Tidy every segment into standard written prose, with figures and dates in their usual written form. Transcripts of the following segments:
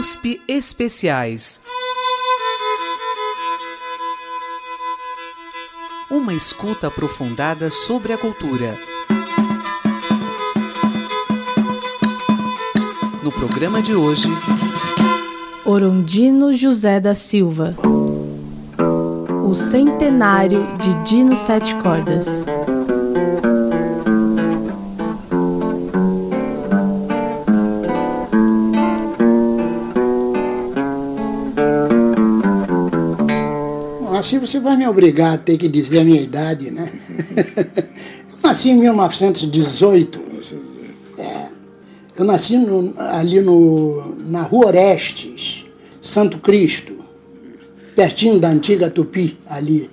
USP Especiais. Uma escuta aprofundada sobre a cultura. No programa de hoje, Orondino José da Silva, o centenário de Dino Sete Cordas. Assim você vai me obrigar a ter que dizer a minha idade, né? Eu nasci em 1918. Eu nasci ali na Rua Orestes, Santo Cristo, pertinho da antiga Tupi, ali.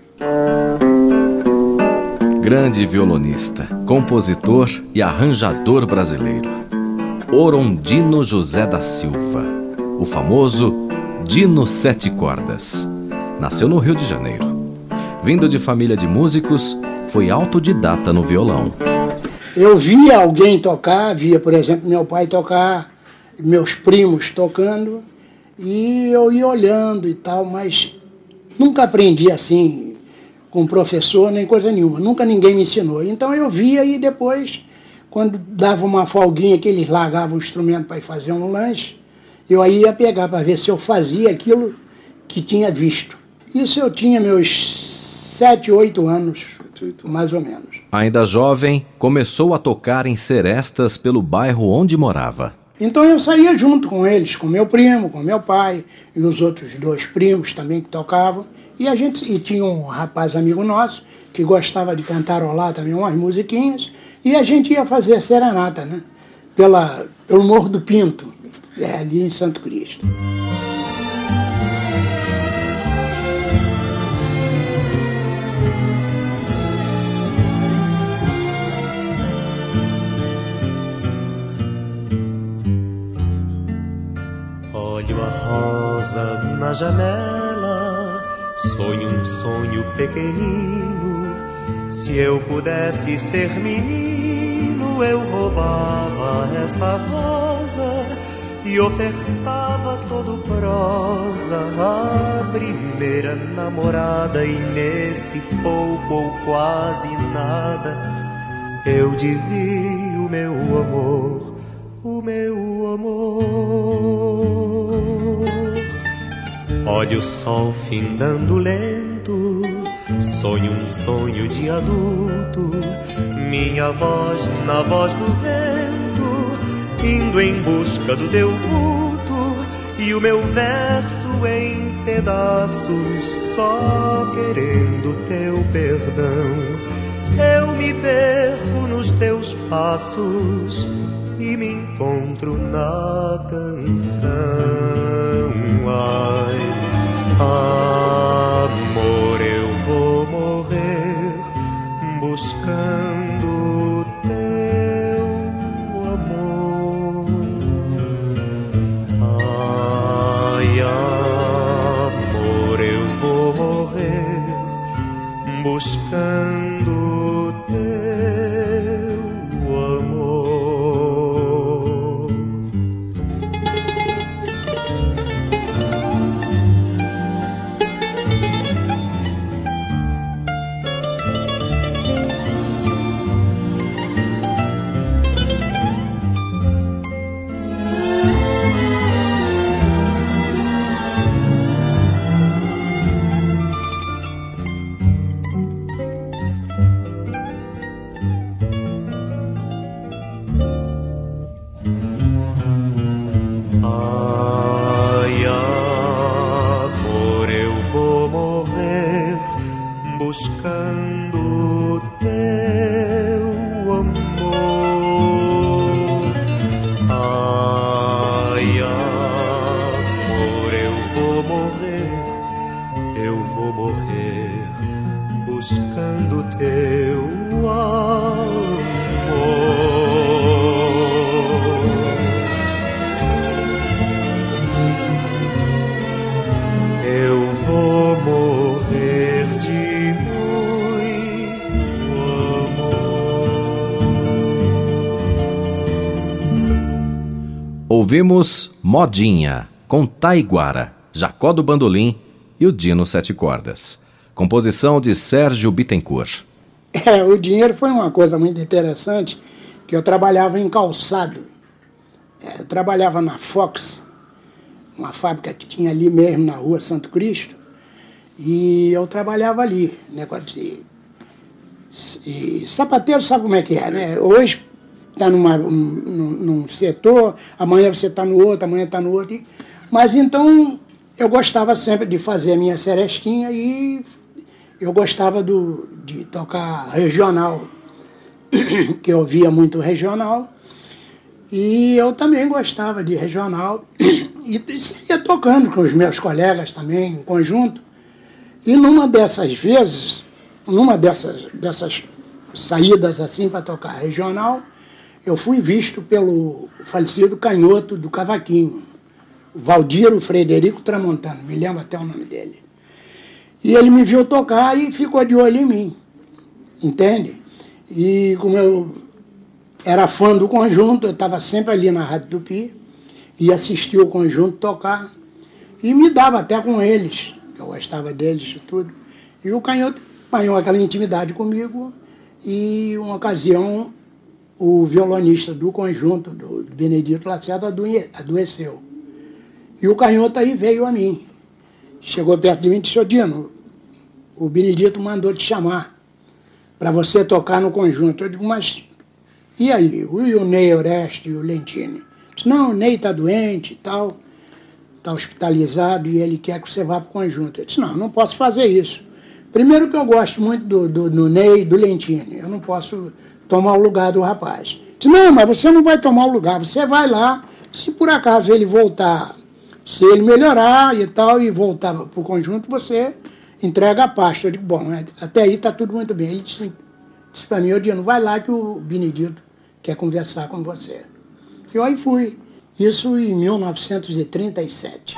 Grande violonista, compositor e arranjador brasileiro, Orondino José da Silva, o famoso Dino Sete Cordas. Nasceu no Rio de Janeiro. Vindo de família de músicos, foi autodidata no violão. Eu via alguém tocar, via, por exemplo, meu pai tocar, meus primos tocando, e eu ia olhando e tal, mas nunca aprendi assim, com professor, nem coisa nenhuma. Nunca ninguém me ensinou. Então eu via e depois, quando dava uma folguinha que eles largavam o instrumento para ir fazer um lanche, eu aí ia pegar para ver se eu fazia aquilo que tinha visto. Isso eu tinha meus 7, 8 anos, mais ou menos. Ainda jovem, começou a tocar em serestas pelo bairro onde morava. Então eu saía junto com eles, com meu primo, com meu pai, e os outros 2 primos também que tocavam. E tinha um rapaz amigo nosso, que gostava de cantarolar também umas musiquinhas, e a gente ia fazer serenata, né? Pelo Morro do Pinto, ali em Santo Cristo. Olho a rosa na janela, sonho um sonho pequenino. Se eu pudesse ser menino, eu roubava essa rosa e ofertava todo prosa à primeira namorada. E nesse pouco ou quase nada, eu dizia o meu amor, o meu amor. Olho o sol findando lento, sonho um sonho de adulto, minha voz na voz do vento, indo em busca do teu vulto, e o meu verso em pedaços, só querendo teu perdão. Eu me perco nos teus passos e me encontro na canção. Ai, amor, eu vou morrer buscando teu amor. Ai, amor, eu vou morrer buscando teu amor. Buscando teu amor. Ai, amor, eu vou morrer buscando teu amor. Eu vou morrer de muito amor. Ouvimos Modinha, com Taiguara, Jacó do Bandolim e o Dino Sete Cordas. Composição de Sérgio Bittencourt. O dinheiro foi uma coisa muito interessante, que eu trabalhava em calçado. Eu trabalhava na Fox, uma fábrica que tinha ali mesmo na rua Santo Cristo, e eu trabalhava ali, negócio e sapateiro sabe como é que é, né? Hoje está num setor, amanhã você está no outro, amanhã está no outro. Mas então eu gostava sempre de fazer a minha serestinha e eu gostava de tocar regional, que eu ouvia muito regional, e eu também gostava de regional, e ia tocando com os meus colegas também, em conjunto. E numa dessas vezes, numa dessas saídas assim para tocar regional, eu fui visto pelo falecido canhoto do cavaquinho, Valdiro Frederico Tramontano, me lembro até o nome dele. E ele me viu tocar e ficou de olho em mim, entende? E como eu era fã do conjunto, eu estava sempre ali na Rádio Tupi, e assistia o conjunto tocar, e me dava até com eles, eu gostava deles e tudo. E o canhoto ganhou aquela intimidade comigo, e uma ocasião o violonista do conjunto, do Benedito Lacerda, adoeceu. E o canhoto aí veio a mim. Chegou perto de mim e disse: Dino, o Benedito mandou te chamar para você tocar no conjunto. Eu digo: mas e aí? E o Ney Oreste e o Lentini? Disse: não, o Ney está doente e tal, está hospitalizado e ele quer que você vá para o conjunto. Eu disse: não posso fazer isso. Primeiro que eu gosto muito do Ney e do Lentini, eu não posso tomar o lugar do rapaz. Eu disse: não, mas você não vai tomar o lugar, você vai lá, se por acaso ele voltar, se ele melhorar e tal, e voltar para o conjunto, você entrega a pasta. Eu digo: bom, até aí está tudo muito bem. Ele disse para mim: Dino, vai lá que o Benedito quer conversar com você. Eu aí fui. Isso em 1937.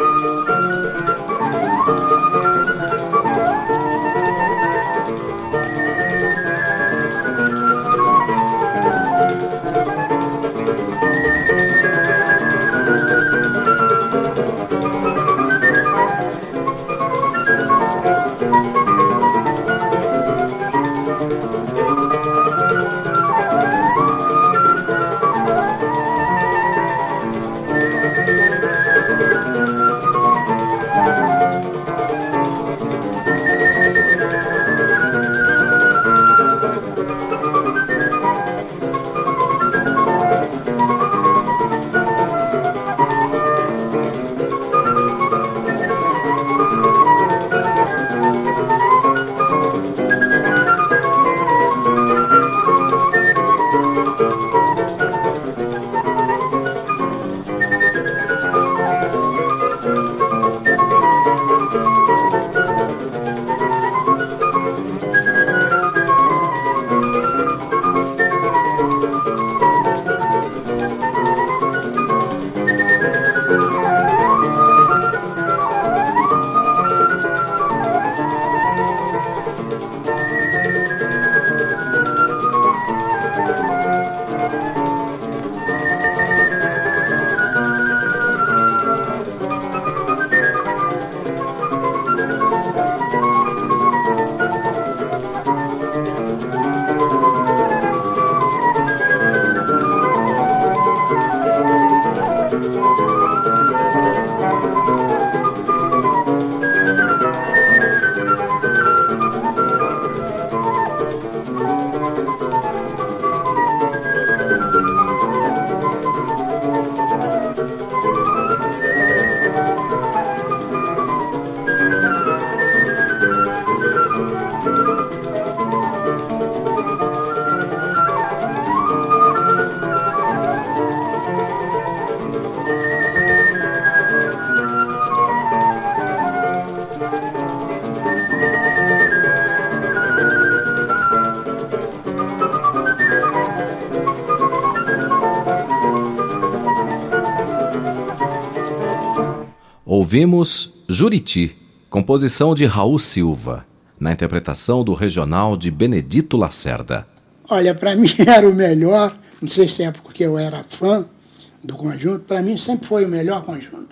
Ouvimos Juriti, composição de Raul Silva, na interpretação do regional de Benedito Lacerda. Olha, para mim era o melhor, não sei se é porque eu era fã do conjunto, para mim sempre foi o melhor conjunto.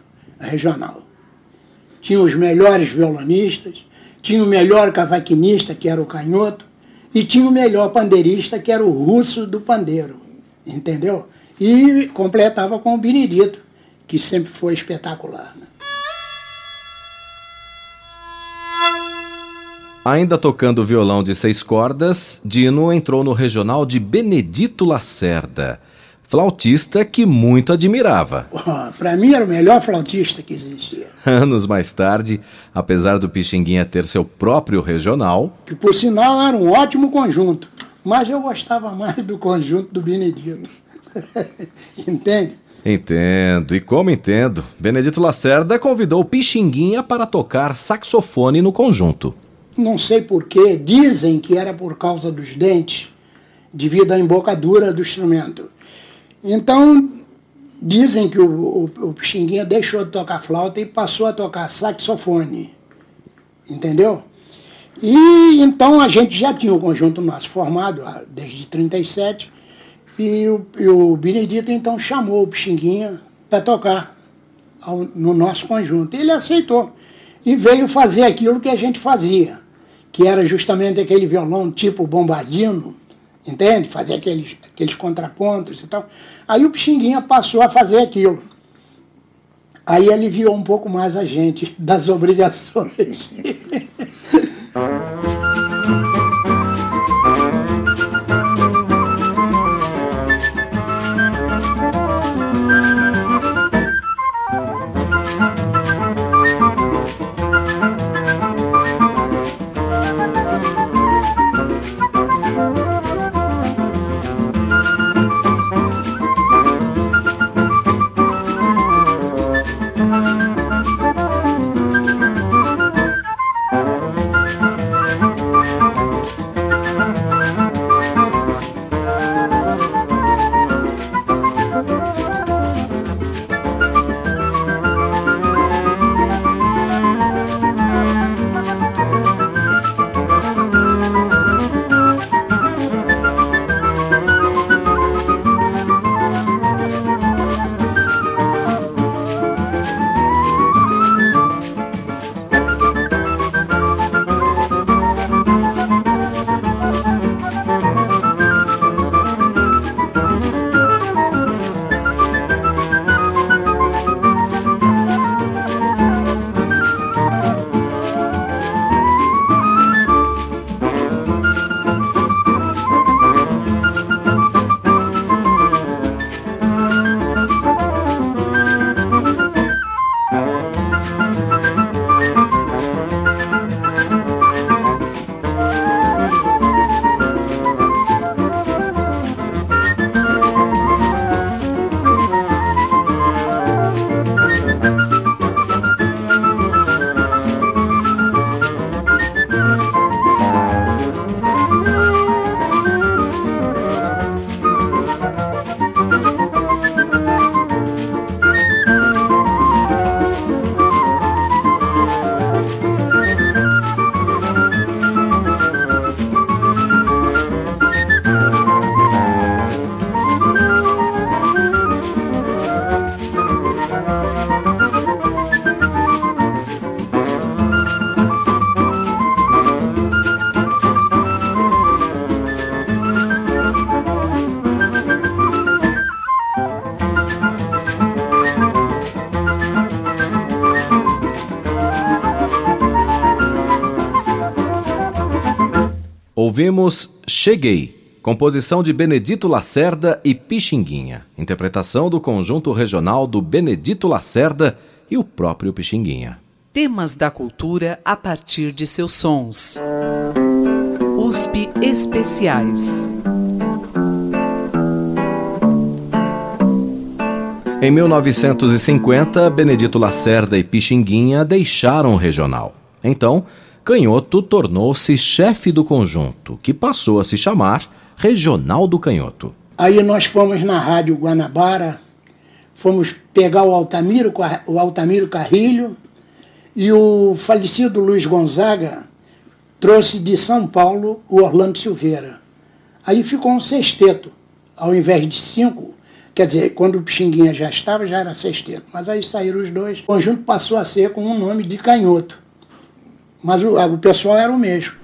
regional. Tinha os melhores violonistas, tinha o melhor cavaquinista, que era o Canhoto, e tinha o melhor pandeirista, que era o Russo do pandeiro, entendeu? E completava com o Benedito, que sempre foi espetacular, né? Ainda tocando violão de 6 cordas, Dino entrou no regional de Benedito Lacerda, flautista que muito admirava. Para mim era o melhor flautista que existia. Anos mais tarde, apesar do Pixinguinha ter seu próprio regional... Que por sinal era um ótimo conjunto, mas eu gostava mais do conjunto do Benedito. Entende? Entendo, e como entendo, Benedito Lacerda convidou o Pixinguinha para tocar saxofone no conjunto. Não sei porquê, dizem que era por causa dos dentes, devido à embocadura do instrumento. Então, dizem que o Pixinguinha deixou de tocar flauta e passou a tocar saxofone, entendeu? E então a gente já tinha o conjunto nosso formado desde 37, e o Benedito então chamou o Pixinguinha para tocar no nosso conjunto. Ele aceitou e veio fazer aquilo que a gente fazia, que era justamente aquele violão tipo bombardino, entende? Fazer aqueles contrapontos e tal. Aí o Pixinguinha passou a fazer aquilo. Aí aliviou um pouco mais a gente das obrigações. Ouvimos Cheguei, composição de Benedito Lacerda e Pixinguinha, interpretação do conjunto regional do Benedito Lacerda e o próprio Pixinguinha. Temas da cultura a partir de seus sons. USP Especiais. Em 1950, Benedito Lacerda e Pixinguinha deixaram o regional. Então, Canhoto tornou-se chefe do conjunto, que passou a se chamar Regional do Canhoto. Aí nós fomos na Rádio Guanabara, fomos pegar o Altamiro Carrilho, e o falecido Luiz Gonzaga trouxe de São Paulo o Orlando Silveira. Aí ficou um sexteto. Ao invés de 5, Quer dizer, quando o Pixinguinha já estava, já era sexteto. Mas aí saíram os dois. O conjunto passou a ser com o nome de Canhoto. Mas o pessoal era o mesmo.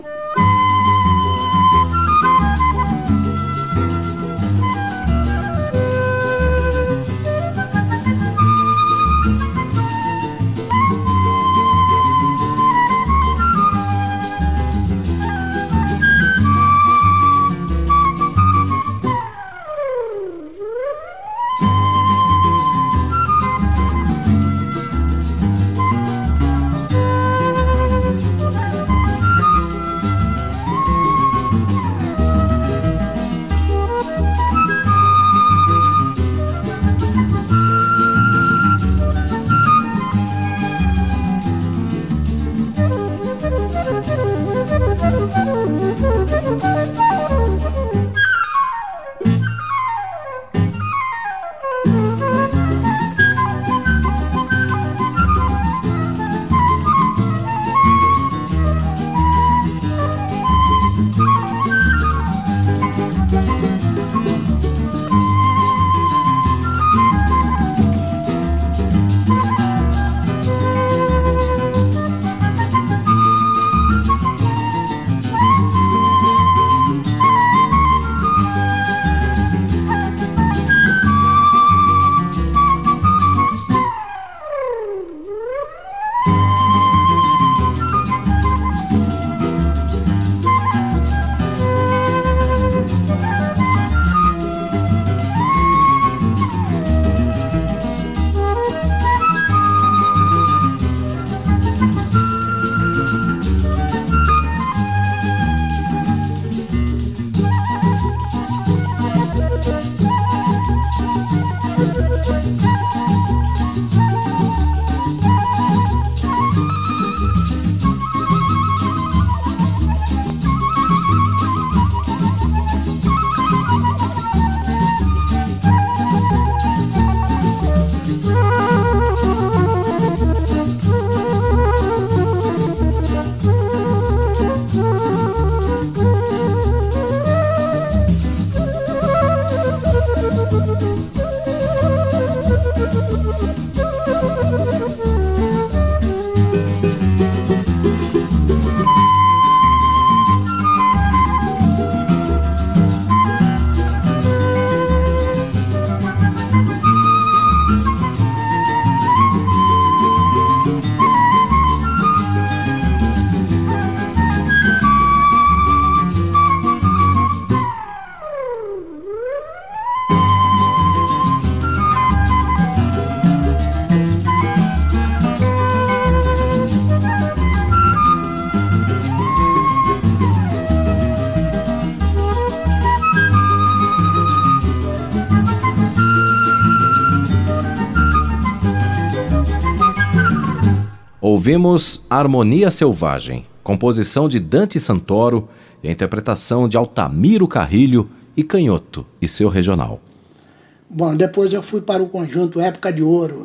Ouvimos Harmonia Selvagem, composição de Dante Santoro e a interpretação de Altamiro Carrilho e Canhoto e seu regional. Bom, depois eu fui para o conjunto Época de Ouro,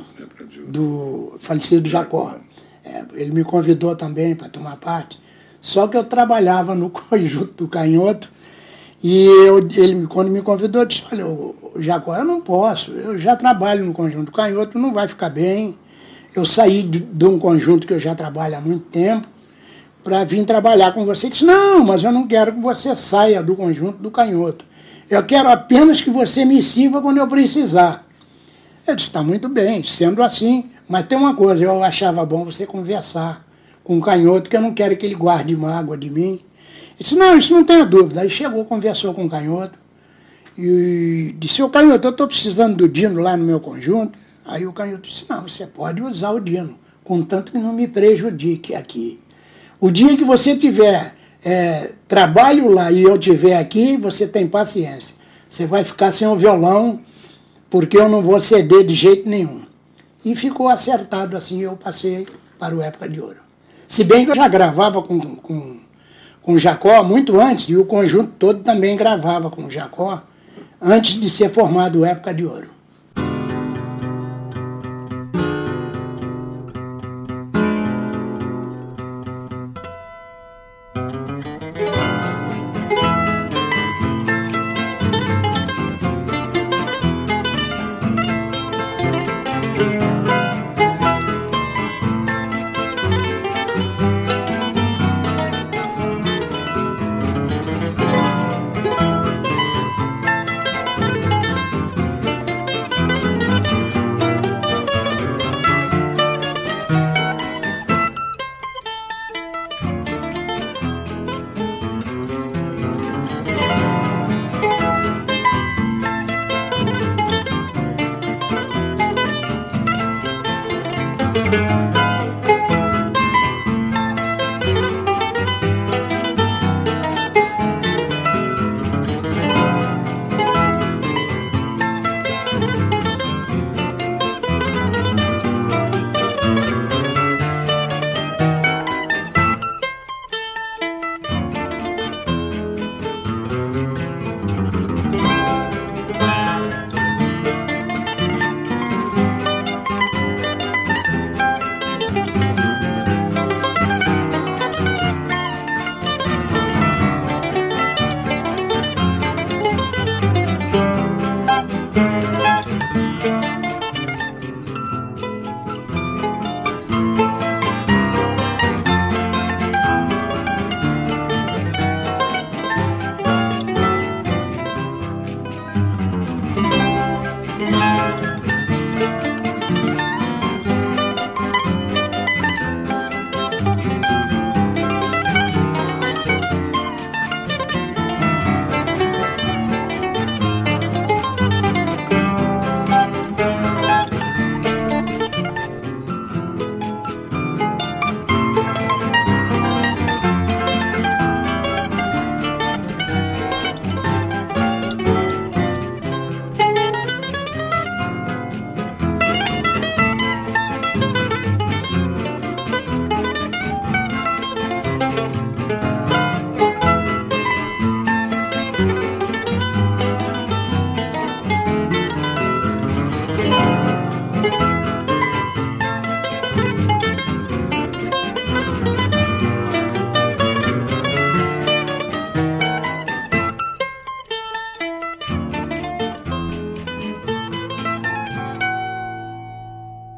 do falecido Jacó. Ele me convidou também para tomar parte, só que eu trabalhava no conjunto do Canhoto e ele, quando me convidou, disse, olha, Jacó, eu não posso, eu já trabalho no conjunto do Canhoto, não vai ficar bem. Eu saí de um conjunto que eu já trabalho há muito tempo para vir trabalhar com você. Ele disse, não, mas eu não quero que você saia do conjunto do Canhoto. Eu quero apenas que você me sirva quando eu precisar. Eu disse, está muito bem, sendo assim, mas tem uma coisa, eu achava bom você conversar com o Canhoto, que eu não quero que ele guarde mágoa de mim. Ele disse, não, isso não tenha dúvida. Aí chegou, conversou com o Canhoto e disse, ô Canhoto, eu estou precisando do Dino lá no meu conjunto. Aí o Canhoto disse, não, você pode usar o Dino, contanto que não me prejudique aqui. O dia que você tiver trabalho lá e eu estiver aqui, você tem paciência. Você vai ficar sem o violão, porque eu não vou ceder de jeito nenhum. E ficou acertado assim, eu passei para o Época de Ouro. Se bem que eu já gravava com o Jacó muito antes, e o conjunto todo também gravava com o Jacó, antes de ser formado o Época de Ouro.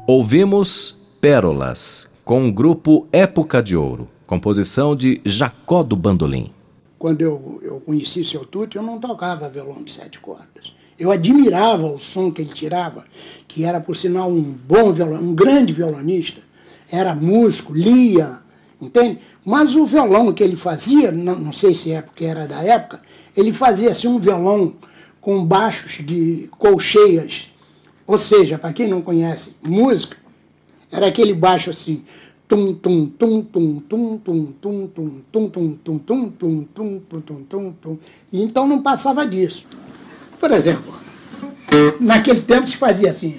Ouvimos Pérolas, com o grupo Época de Ouro, composição de Jacó do Bandolim. Quando eu conheci seu Tuti, eu não tocava violão de 7 cordas. Eu admirava o som que ele tirava, que era, por sinal, um bom violão, um grande violonista. Era músico, lia, entende? Mas o violão que ele fazia, não sei se é porque era da época, ele fazia assim um violão com baixos de colcheias. Ou seja, para quem não conhece música, era aquele baixo assim, tum tum tum tum tum tum tum tum tum tum tum tum tum tum tum tum tum tum. E então não passava disso. Por exemplo, naquele tempo se fazia assim.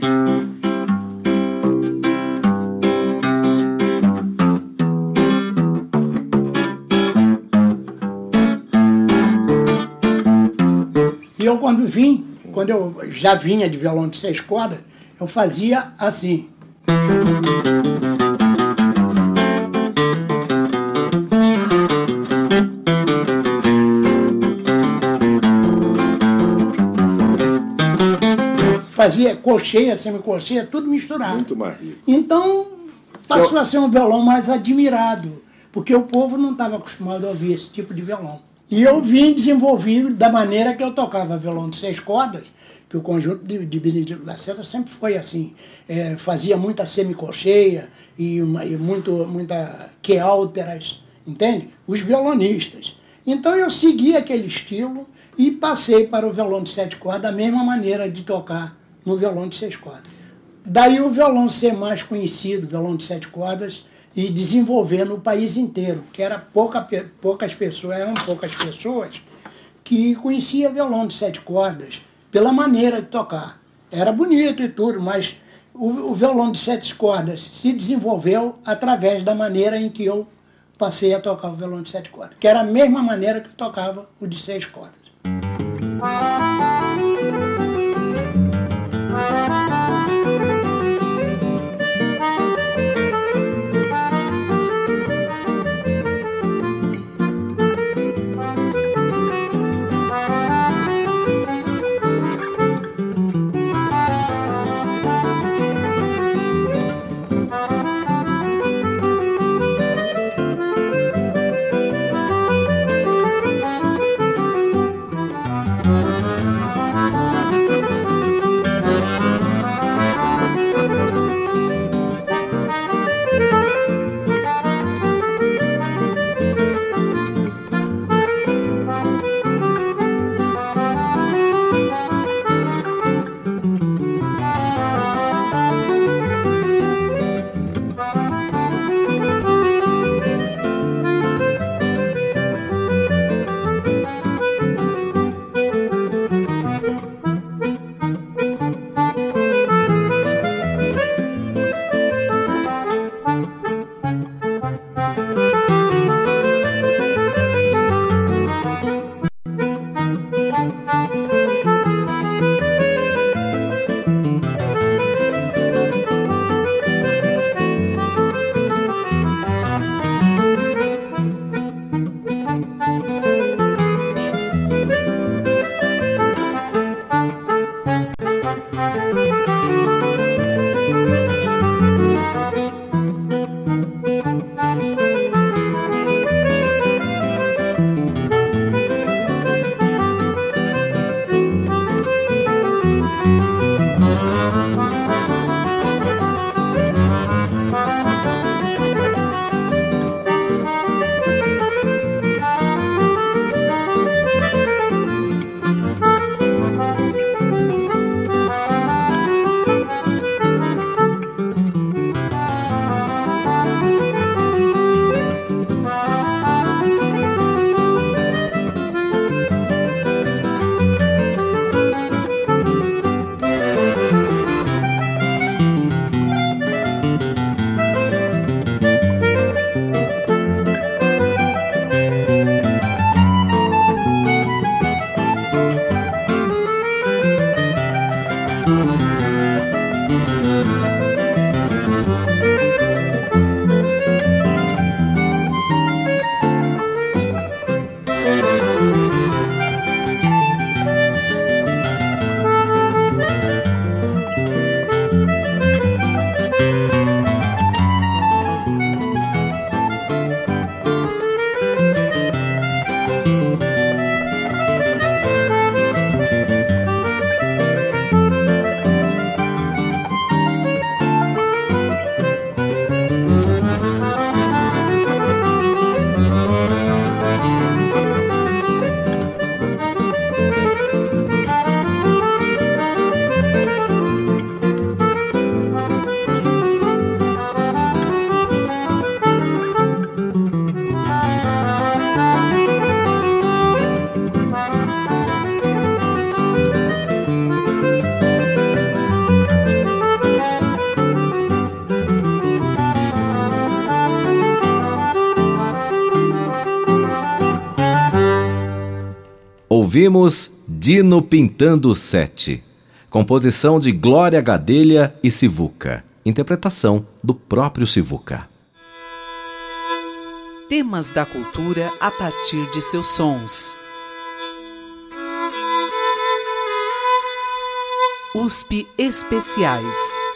E eu quando eu já vinha de violão de 6 cordas, eu fazia assim. Fazia colcheia, semicolcheia, tudo misturado. Muito mais rico. Então, passou a ser um violão mais admirado, porque o povo não estava acostumado a ouvir esse tipo de violão. E eu vim desenvolvido da maneira que eu tocava violão de 6 cordas, que o conjunto de Benedito Lacerda sempre foi assim. Fazia muita semicolcheia e muita queálteras, entende? Os violonistas. Então eu segui aquele estilo e passei para o violão de 7 cordas da mesma maneira de tocar no violão de 6 cordas. Daí o violão ser mais conhecido, o violão de 7 cordas, e desenvolver no país inteiro, que era poucas pessoas que conheciam violão de 7 cordas pela maneira de tocar. Era bonito e tudo, mas o violão de 7 cordas se desenvolveu através da maneira em que eu passei a tocar o violão de 7 cordas, que era a mesma maneira que eu tocava o de 6 cordas. ouvimos Dino Pintando Sete, composição de Glória Gadelha e Sivuca, interpretação do próprio Sivuca. Temas da cultura a partir de seus sons. USP Especiais.